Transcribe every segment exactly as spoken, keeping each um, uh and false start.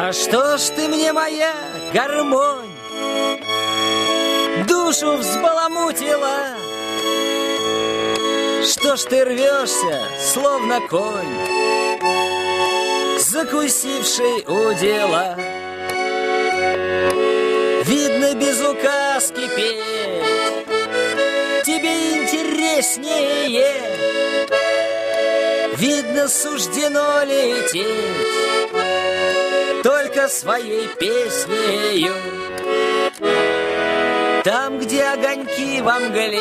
За что ж ты мне, моя гармонь, душу взбаламутила? Что ж ты рвешься, словно конь, закусивший удила? Видно, без указки петь тебе интереснее. Видно, суждено лететь только своей песнею. Там, где огоньки во мгле,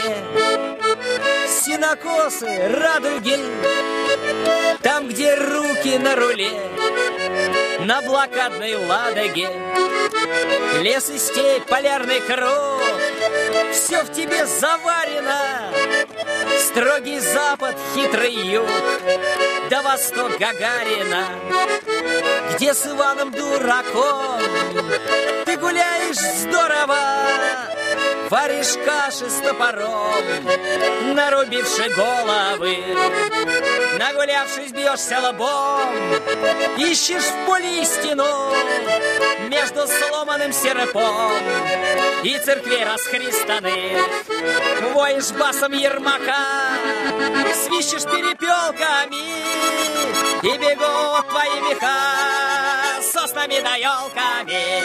сенокосы, радуги, там, где руки на руле, на блокадной Ладоге, лес и степь, полярный круг, все в тебе заварено. Строгий запад, хитрый юг, да восток Гагарина, где с Иваном Дураком ты гуляешь здорово, варишь каши с топором, нарубивши головы, нагулявшись, бьешься лбом, ищешь в поле истину между сломанным серпом и церквей расхристанных. Воешь басом Ермака, свищешь перепелками, и бегут твои меха соснами да елками.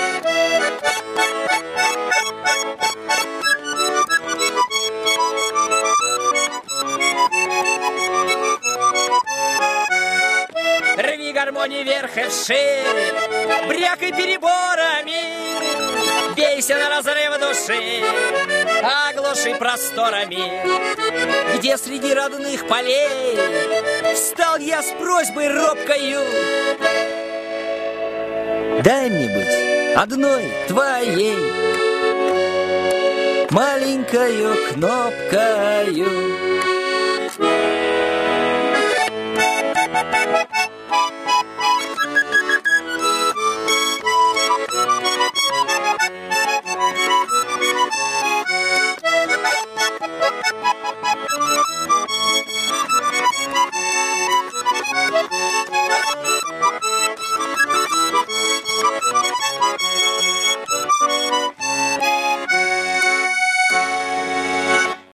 Рви гармонии вверх и вширь, брякай переборами, бейся на разрыв души, оглуши просторами. Где среди родных полей встал я с просьбой робкою: дай мне быть одной твоей маленькою кнопкою.